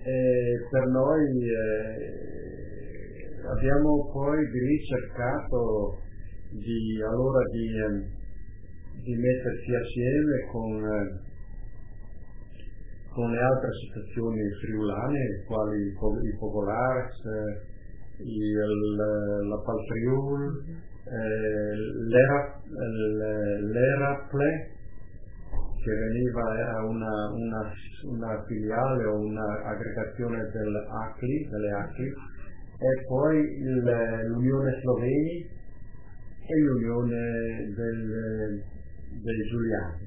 Per noi abbiamo poi di lì cercato di metterci assieme con le altre associazioni friulane, quali i Popolars, la Palfriul, l'Eraple, che era una filiale o una aggregazione delle ACLI, e poi l'Unione Sloveni e l'Unione dei Giuliani.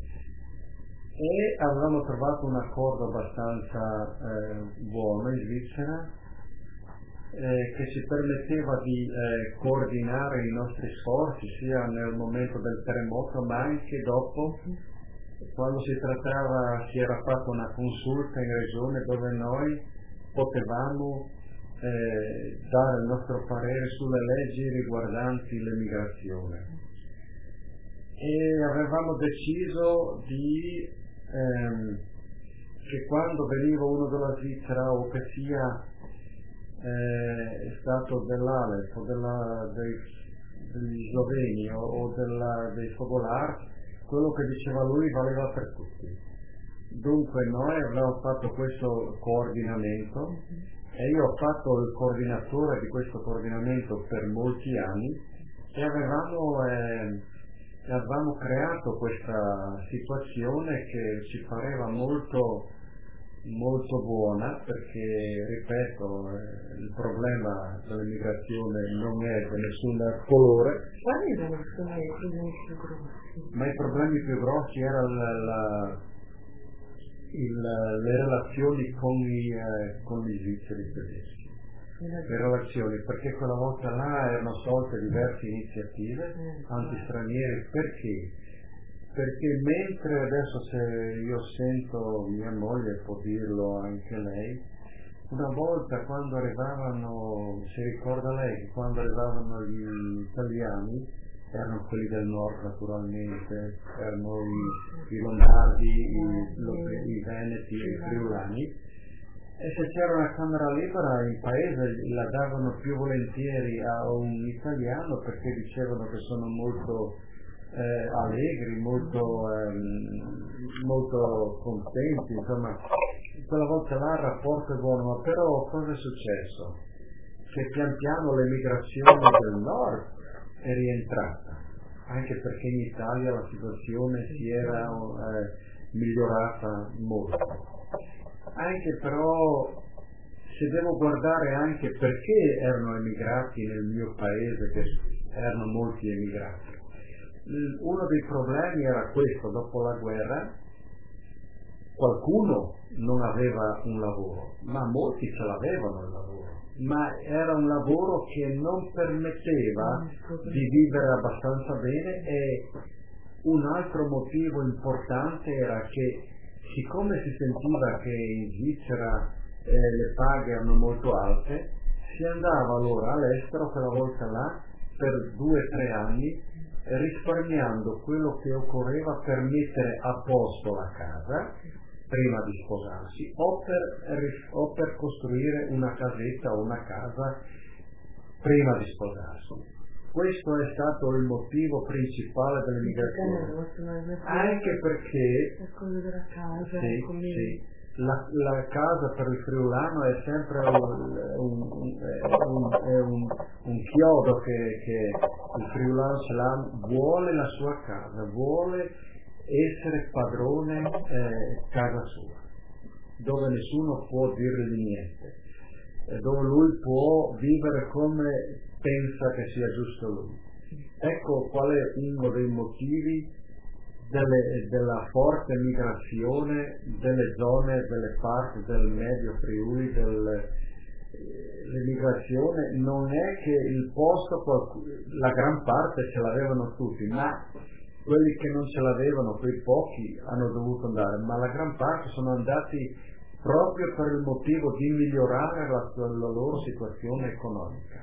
E avevamo trovato un accordo abbastanza buono in Svizzera, che ci permetteva di coordinare i nostri sforzi sia nel momento del terremoto ma anche dopo, quando si era fatta una consulta in regione dove noi potevamo dare il nostro parere sulle leggi riguardanti l'immigrazione. E avevamo deciso che quando veniva uno dalla Svizzera, o che sia stato dell'Alep o degli sloveni o dei Fogolar, quello che diceva lui valeva per tutti. Dunque noi avevamo fatto questo coordinamento e io ho fatto il coordinatore di questo coordinamento per molti anni e avevamo creato questa situazione che ci pareva molto molto buona, perché ripeto, il problema dell'immigrazione non è di nessun colore. Quali erano i problemi più grossi? Ma i problemi più grossi erano le relazioni con gli svizzeri tedeschi. Le relazioni, perché quella volta là erano solte diverse iniziative antistraniere. Perché mentre adesso, se io sento mia moglie, può dirlo anche lei, una volta quando arrivavano, si ricorda lei che quando arrivavano gli italiani, erano quelli del nord naturalmente, erano i lombardi, i veneti, i friulani, e se c'era una camera libera in paese la davano più volentieri a un italiano, perché dicevano che sono molto allegri, molto contenti, insomma. Quella volta là il rapporto è buono, ma però cosa è successo? Che pian piano l'emigrazione del nord è rientrata, anche perché in Italia la situazione si era migliorata molto. Anche però, se devo guardare anche perché erano emigrati nel mio paese, che erano molti emigrati, uno dei problemi era questo: dopo la guerra qualcuno non aveva un lavoro, ma molti ce l'avevano il lavoro, ma era un lavoro che non permetteva di vivere abbastanza bene. E un altro motivo importante era che, siccome si sentiva che in Svizzera le paghe erano molto alte, si andava allora all'estero quella volta là per 2 o 3 anni, risparmiando quello che occorreva per mettere a posto la casa prima di sposarsi, o per costruire una casetta o una casa prima di sposarsi. Questo è stato il motivo principale dell'immigrazione, anche perché la casa per il friulano è sempre un chiodo che il friulano ce l'ha, vuole la sua casa, vuole essere padrone casa sua, dove nessuno può dirgli niente, dove lui può vivere come pensa che sia giusto lui. Ecco qual è uno dei motivi della forte migrazione delle zone, delle parti del Medio Friuli. L'immigrazione non è che il posto, la gran parte ce l'avevano tutti, ma quelli che non ce l'avevano, quei pochi, hanno dovuto andare, ma la gran parte sono andati proprio per il motivo di migliorare la loro situazione economica.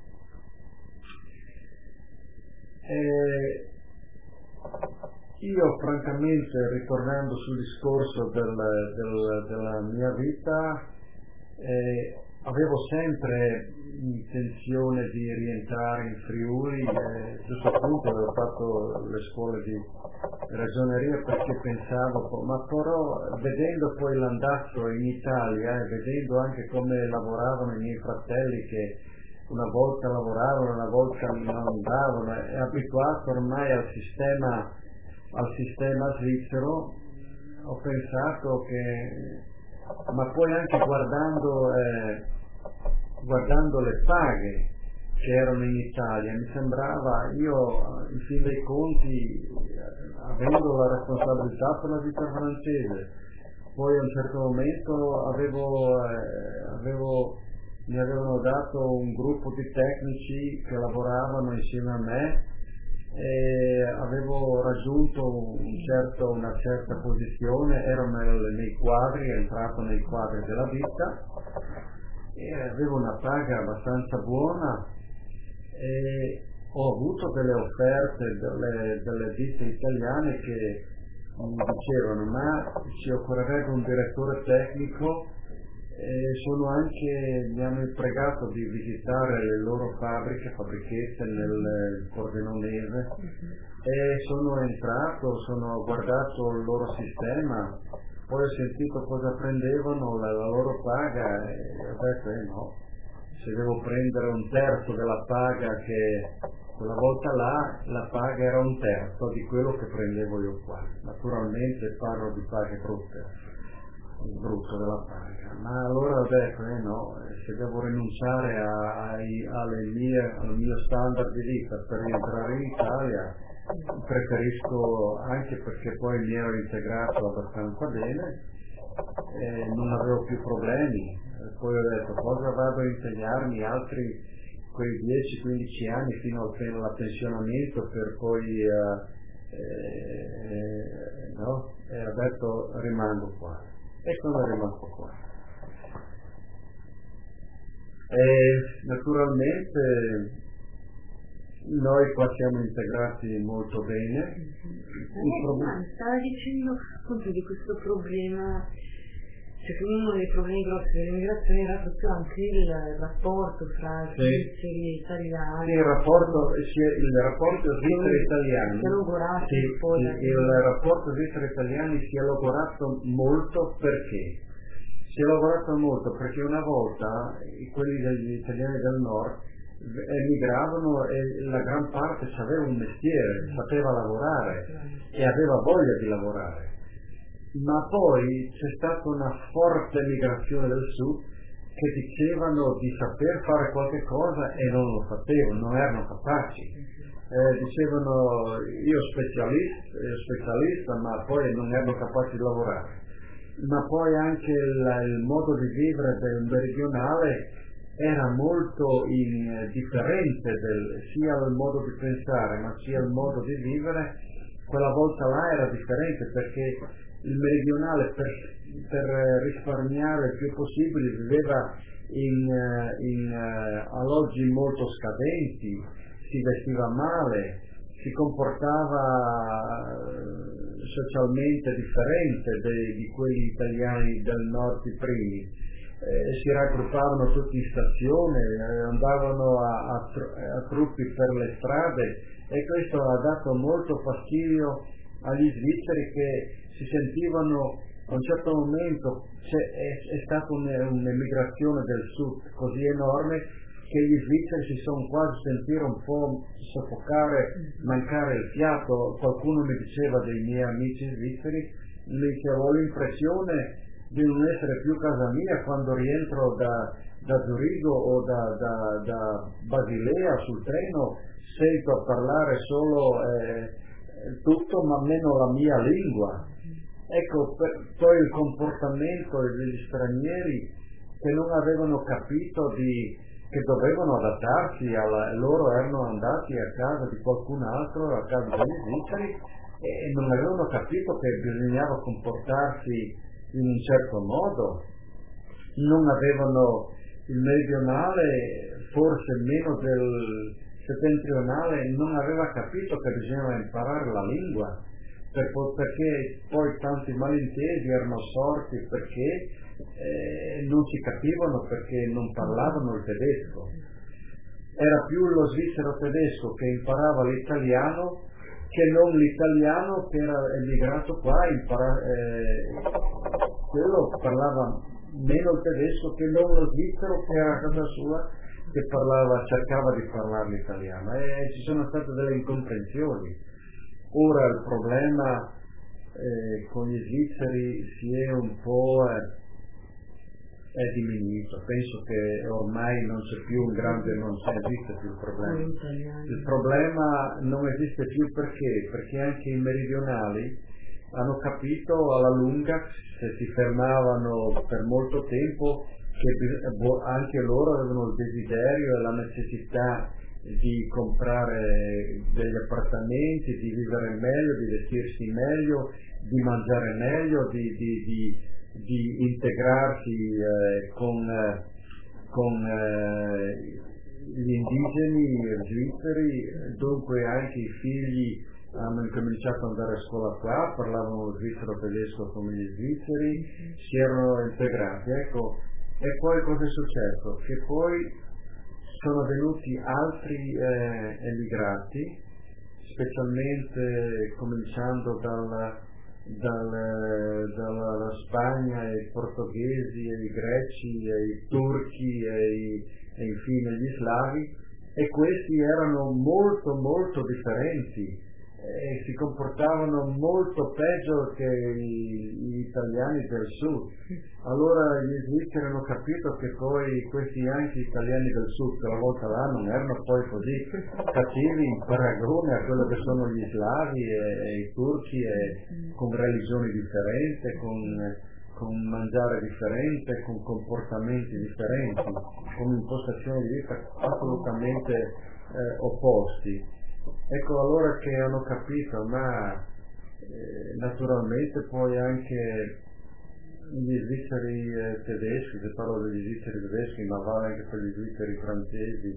Io francamente, ritornando sul discorso della mia vita, Avevo sempre intenzione di rientrare in Friuli, giusto appunto avevo fatto le scuole di ragioneria perché pensavo, ma però vedendo poi l'andazzo in Italia e vedendo anche come lavoravano i miei fratelli che una volta lavoravano, una volta non andavano, e abituato ormai al sistema svizzero, ho pensato che, ma poi anche guardando le paghe che erano in Italia, mi sembrava, io in fin dei conti, avendo la responsabilità per la vita francese, poi a un certo momento mi avevano dato un gruppo di tecnici che lavoravano insieme a me e avevo raggiunto una certa posizione, ero nei quadri, entrato nei quadri della vita e avevo una paga abbastanza buona e ho avuto delle offerte delle ditte italiane che mi dicevano, ma ci occorrerebbe un direttore tecnico, e mi hanno pregato di visitare le loro fabbrichette nel Pordenonese e sono entrato, ho guardato il loro sistema, poi ho sentito cosa prendevano, la loro paga, e ho detto no, se devo prendere un terzo della paga, che quella volta là la paga era un terzo di quello che prendevo io qua. Naturalmente parlo di paghe brutte, il brutto della paga, ma allora ho detto no, se devo rinunciare al mio standard di vita per rientrare in Italia, preferisco, anche perché poi mi ero integrato abbastanza bene e non avevo più problemi, poi ho detto cosa vado a impegnarmi altri quei 10-15 anni fino al pensionamento per poi no, e ho detto rimango qua e sono rimasto qua. E naturalmente noi qua siamo integrati molto bene. Stava dicendo appunto di questo problema, cioè che uno dei problemi grossi dell'immigrazione era proprio anche il rapporto fra svizzeri e italiani. Sì, il rapporto svizzero-italiano. Il rapporto svizzero-italiani si è logorato molto perché? Si è logorato molto perché una volta quelli degli italiani del nord emigravano e la gran parte aveva un mestiere, sapeva lavorare e aveva voglia di lavorare. Ma poi c'è stata una forte migrazione del sud che dicevano di saper fare qualche cosa e non lo sapevano, non erano capaci. Dicevano io specialista, ma poi non erano capaci di lavorare. Ma poi anche il modo di vivere del meridionale era molto differente, sia il modo di pensare ma sia il modo di vivere. Quella volta là era differente perché il meridionale per risparmiare il più possibile viveva in alloggi molto scadenti, si vestiva male, si comportava socialmente differente di quelli italiani del nord i primi, si raggruppavano tutti in stazione, andavano a truppi per le strade e questo ha dato molto fastidio agli svizzeri che si sentivano a un certo momento, è stata un'emigrazione del sud così enorme che gli svizzeri si sono quasi sentiti un po' soffocare, mancare il fiato. Qualcuno mi diceva, dei miei amici svizzeri, mi diceva ho l'impressione di non essere più casa mia quando rientro da Zurigo o da Basilea sul treno, sento parlare solo tutto ma meno la mia lingua. Ecco, poi il comportamento degli stranieri che non avevano capito che dovevano adattarsi loro erano andati a casa di qualcun altro, a casa degli svizzeri, e non avevano capito che bisognava comportarsi in un certo modo. Non avevano il meridionale, forse meno del settentrionale, non aveva capito che bisognava imparare la lingua, perché poi tanti malintesi erano sorti perché non si capivano perché non parlavano il tedesco. Era più lo svizzero tedesco che imparava l'italiano che non l'italiano che era emigrato qua, quello parlava meno il tedesco che non lo svizzero che era a casa sua, che cercava di parlare l'italiano, e ci sono state delle incomprensioni. Ora il problema con gli svizzeri si è un po' è diminuito, penso che ormai non c'è più un grande, non esiste più il problema. Il problema non esiste più perché anche i meridionali hanno capito alla lunga, se si fermavano per molto tempo, che anche loro avevano il desiderio e la necessità di comprare degli appartamenti, di vivere meglio, di vestirsi meglio, di mangiare meglio, di integrarsi con gli indigeni svizzeri. Dunque anche i figli hanno incominciato ad andare a scuola qua, parlavano lo svizzero tedesco come gli svizzeri, si erano integrati, ecco. E poi cosa è successo? Che poi sono venuti altri emigrati, specialmente cominciando dalla Spagna, i portoghesi, i greci, i turchi e infine gli slavi, e questi erano molto molto differenti e si comportavano molto peggio che gli italiani del sud. Allora gli svizzeri hanno capito che poi questi anche italiani del sud quella volta là non erano poi così cattivi in paragone a quello che sono gli slavi e i turchi, con religioni differenti, con mangiare differente, con comportamenti differenti, con impostazioni di vita assolutamente opposti. Ecco allora che hanno capito, ma naturalmente poi anche gli svizzeri tedeschi, se parlo degli svizzeri tedeschi, ma vale anche per gli svizzeri francesi,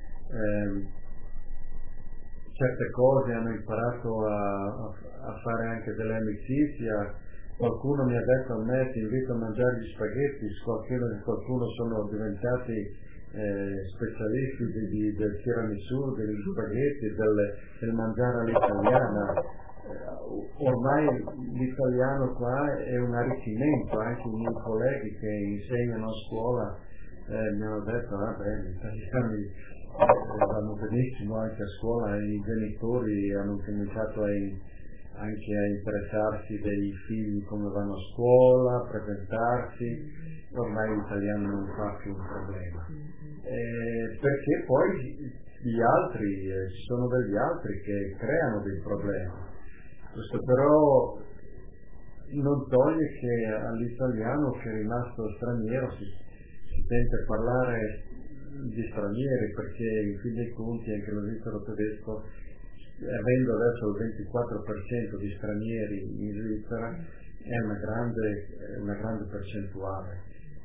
certe cose hanno imparato a fare anche delle amicizie. Qualcuno mi ha detto a me: ti invito a mangiare gli spaghetti, qualcuno sono diventati specialisti del tiramisù, degli spaghetti, del mangiare all'italiana. Ormai l'italiano qua è un arricchimento. Anche i miei colleghi che insegnano a scuola mi hanno detto: gli italiani vanno benissimo anche a scuola, e i genitori hanno cominciato anche a interessarsi dei figli, come vanno a scuola, a presentarsi. Ormai l'italiano non fa più un problema, perché poi gli altri, ci sono degli altri che creano dei problemi. Questo però non toglie che all'italiano che è rimasto straniero si tenta parlare di stranieri, perché in fin dei conti anche lo svizzero tedesco, avendo adesso il 24% di stranieri in Svizzera, è una grande percentuale.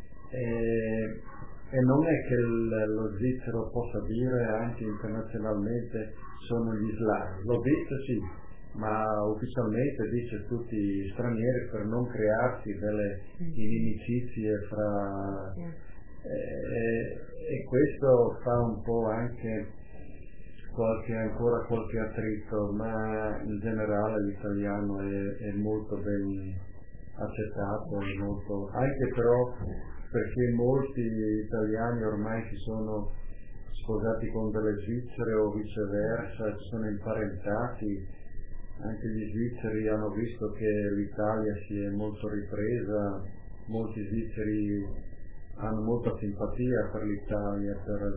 E non è che lo svizzero possa dire anche internazionalmente sono gli slavi, lo dice sì, ma ufficialmente dice tutti stranieri per non crearsi delle inimicizie fra e questo fa un po' anche ancora qualche attrito, ma in generale l'italiano è molto ben accettato, anche però perché molti italiani ormai si sono sposati con delle svizzere o viceversa, si sono imparentati. Anche gli svizzeri hanno visto che l'Italia si è molto ripresa, molti svizzeri hanno molta simpatia per l'Italia,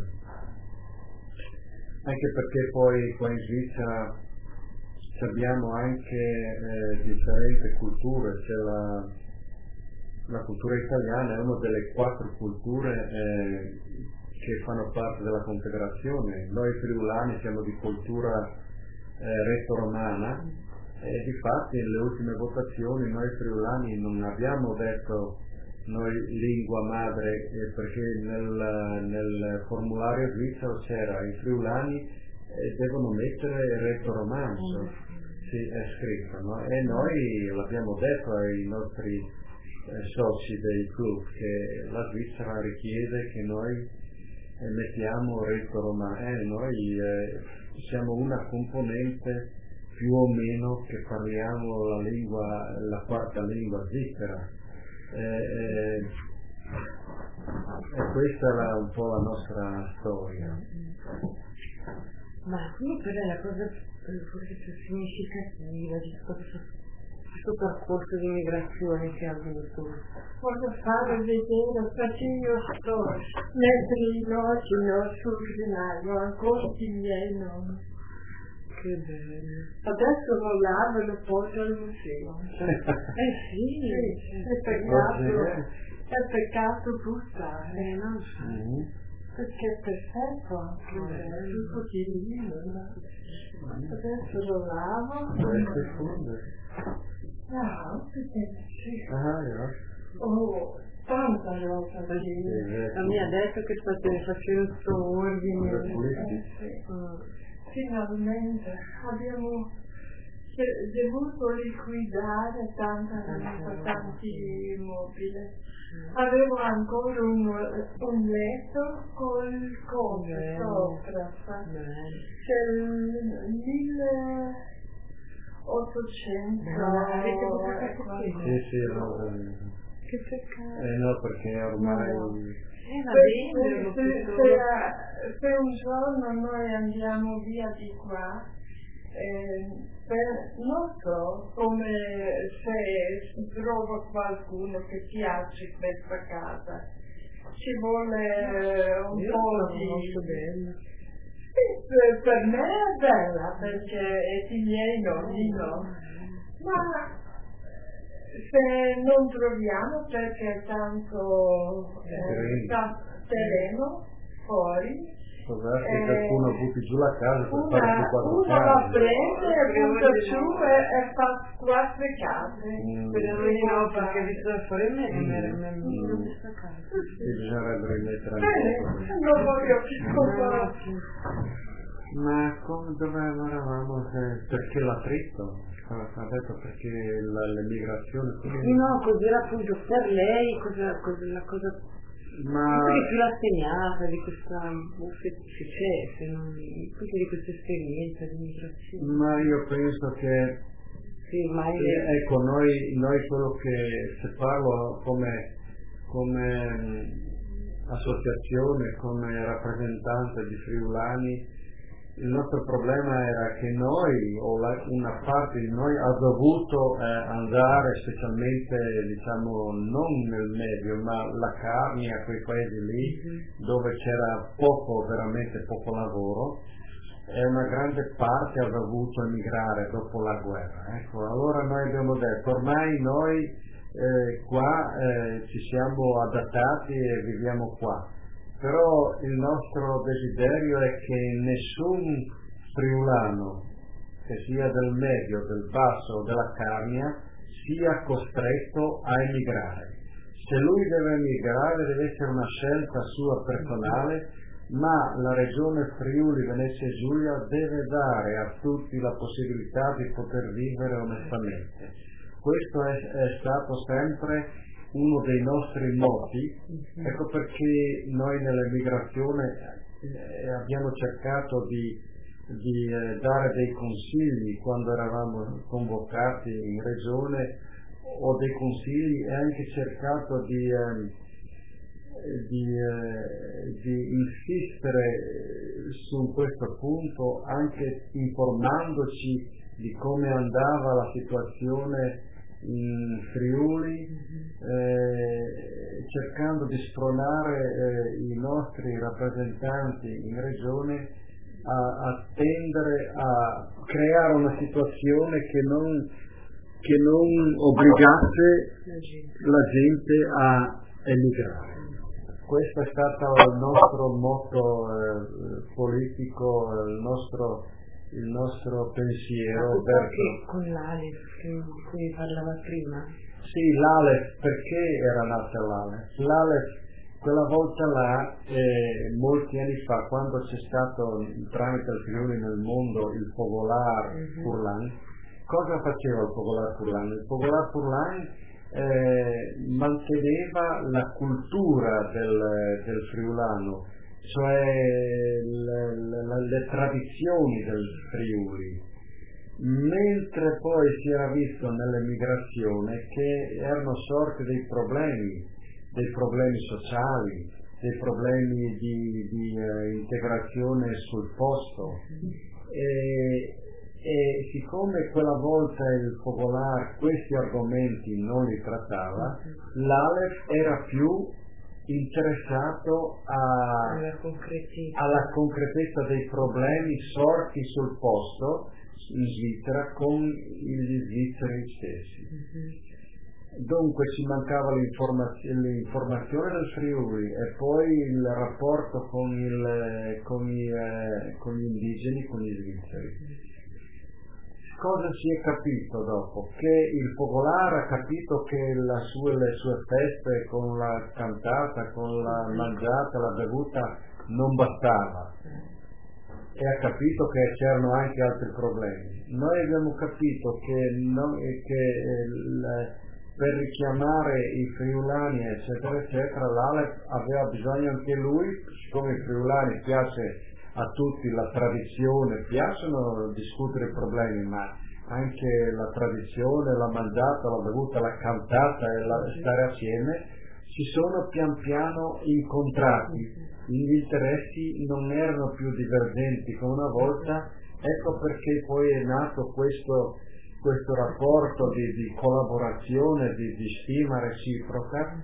anche perché poi qua in Svizzera abbiamo anche differenti culture. C'è la cultura italiana è una delle 4 culture che fanno parte della Confederazione. Noi friulani siamo di cultura resto-romana, e difatti nelle ultime votazioni noi friulani non abbiamo detto noi lingua madre, perché nel formulario svizzero c'era i friulani devono mettere resto-romanzo, sì, è scritto, no? E noi l'abbiamo detto ai nostri soci dei club, che la Svizzera richiede che noi mettiamo Retto Romano, noi siamo una componente più o meno che parliamo la quarta lingua svizzera, e questa è un po' la nostra storia. Ma quindi quella è la cosa forse più significativa di questo percorso di migrazione che ha avuto. Voglio fare vedere perché io sto mentre sul grinaio ancora i miei nomi. Che bello. Adesso lo lavo e lo porto al museo. Sì, è peccato buttare, non so. Perché è perfetto anche tutto di adesso lo lavo. Tanta roba. La mia ha detto che faceva il suo ordine. Finalmente abbiamo dovuto liquidare tanti immobili. Avevo ancora un letto col coso sopra. C'è il 1800. Sì, Che peccato. no, perché ormai se un giorno noi andiamo via di qua, non so come se trovo qualcuno che piace questa casa, ci vuole un po' di... Per me è bella perché i miei nonni no, ma se non troviamo perché tanto terreno fuori, qualcuno butti giù la casa per fare più quattro uno la prende e butta giù e fa 4 case. No, perché bisogna fare meglio questa casa. Bisognerebbe rimettere non voglio più. Ma dove eravamo? Perché l'attrito? Ha detto perché l'emigrazione. No, cos'era appunto per lei, la cosa. Ma più la segnata di questa di questa esperienza di migrazione. Ma io penso che ecco, noi quello che se parlo come associazione, come rappresentante di friulani, il nostro problema era che noi, o una parte di noi, ha dovuto andare specialmente, diciamo, non nel medio, ma la Carnia, quei paesi lì, dove c'era veramente poco lavoro, e una grande parte ha dovuto emigrare dopo la guerra. Ecco, allora noi abbiamo detto, ormai noi qua ci siamo adattati e viviamo qua. Però il nostro desiderio è che nessun friulano, che sia del medio, del basso o della Carnia, sia costretto a emigrare. Se lui deve emigrare deve essere una scelta sua personale, ma la regione Friuli Venezia Giulia deve dare a tutti la possibilità di poter vivere onestamente. Questo è stato sempre uno dei nostri moti, ecco perché noi nell'emigrazione abbiamo cercato di dare dei consigli quando eravamo convocati in regione, o dei consigli, e anche cercato di insistere su questo punto, anche informandoci di come andava la situazione in Friuli, cercando di spronare i nostri rappresentanti in regione a tendere a creare una situazione che non obbligasse la gente a emigrare. Questo è stato il nostro motto politico, il nostro pensiero. Con l'Alef di cui parlava prima? Sì, l'Alef, perché era nata l'Alef? L'Alef quella volta là, molti anni fa, quando c'è stato tramite il Friuli nel mondo il Fogolar Furlan, cosa faceva il Fogolar Furlan? Il Fogolar Furlan manteneva la cultura del friulano, cioè le tradizioni del Friuli, mentre poi si era visto nell'emigrazione che erano sorti dei problemi sociali, dei problemi di integrazione sul posto, e siccome quella volta il Fogolar questi argomenti non li trattava, l'Aleph era più interessato alla concretezza dei problemi sorti sul posto in Svizzera con gli svizzeri stessi. Dunque ci mancava l'informazione del Friuli e poi il rapporto con gli indigeni, con gli svizzeri. Cosa si è capito dopo? Che il Fogolar ha capito che le sue feste con la cantata, con la mangiata, la bevuta non bastava, e ha capito che c'erano anche altri problemi. Noi abbiamo capito che per richiamare i friulani eccetera eccetera, l'Aleph aveva bisogno anche lui, siccome i friulani piace a tutti la tradizione, piacciono discutere i problemi, ma anche la tradizione, la mangiata, la bevuta, la cantata e stare assieme, si sono pian piano incontrati, gli interessi non erano più divergenti come una volta, ecco perché poi è nato questo rapporto di collaborazione, di stima reciproca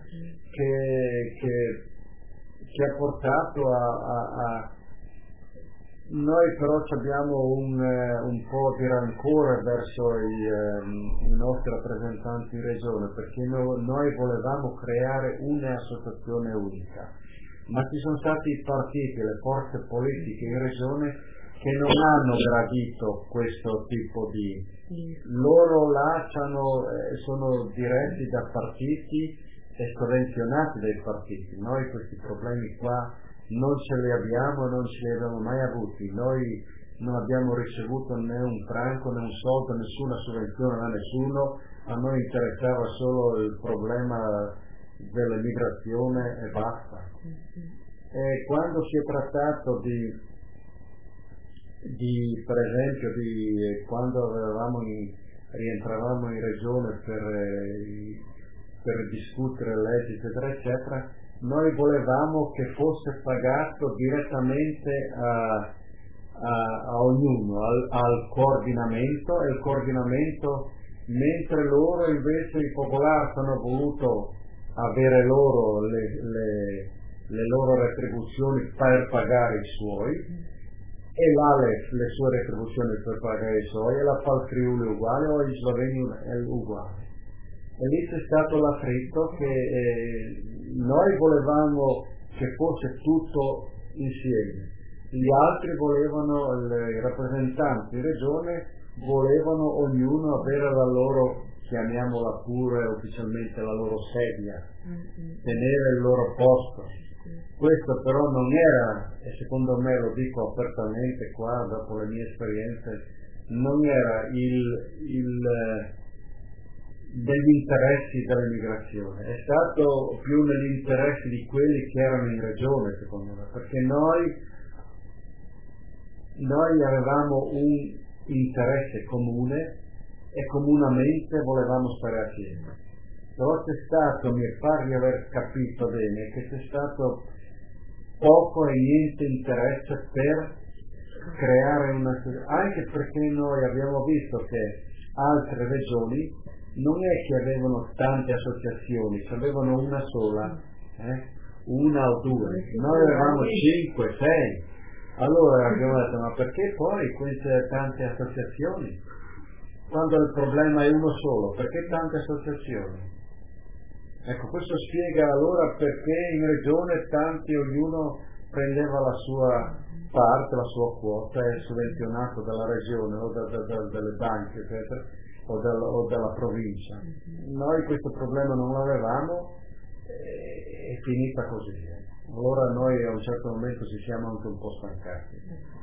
che ha portato a noi però abbiamo un po' di rancore verso i nostri rappresentanti in regione, perché noi volevamo creare un'associazione unica, ma ci sono stati i partiti, le forze politiche in regione che non hanno gradito questo tipo loro là sono diretti da partiti e sovvenzionati dai partiti. Noi questi problemi qua non ce li abbiamo e non ce li abbiamo mai avuti. Noi non abbiamo ricevuto né un franco né un soldo, nessuna sovvenzione da nessuno. A noi interessava solo il problema dell'emigrazione e basta. E quando si è trattato per esempio quando rientravamo in regione per discutere leggi eccetera eccetera, noi volevamo che fosse pagato direttamente a ognuno, al coordinamento, e il coordinamento, mentre loro invece i popolari hanno voluto avere loro le loro retribuzioni per pagare i suoi, e l'Aleph le sue retribuzioni per pagare i suoi, e la fa il Friuli uguale o gli sloveni è uguale. E lì c'è stato l'affritto che noi volevamo che fosse tutto insieme, gli altri volevano, i rappresentanti in regione volevano ognuno avere la loro, chiamiamola pure ufficialmente, la loro sedia, tenere il loro posto. Questo però non era, e secondo me lo dico apertamente qua dopo le mie esperienze, non era degli interessi dell'immigrazione, è stato più negli interessi di quelli che erano in regione, secondo me, perché noi avevamo un interesse comune e comunemente volevamo stare assieme. Però c'è stato, mi pare di aver capito bene, che c'è stato poco e niente interesse per creare anche perché noi abbiamo visto che altre regioni non è che avevano tante associazioni, avevano una sola, una o due, noi avevamo 5, 6. Allora abbiamo detto, ma perché poi queste tante associazioni? Quando il problema è uno solo, perché tante associazioni? Ecco, questo spiega allora perché in regione ognuno prendeva la sua parte, la sua quota, è sovvenzionato dalla regione o dalle banche, eccetera, o dalla provincia. Noi questo problema non l'avevamo, è finita così. Allora noi a un certo momento ci siamo anche un po' stancati.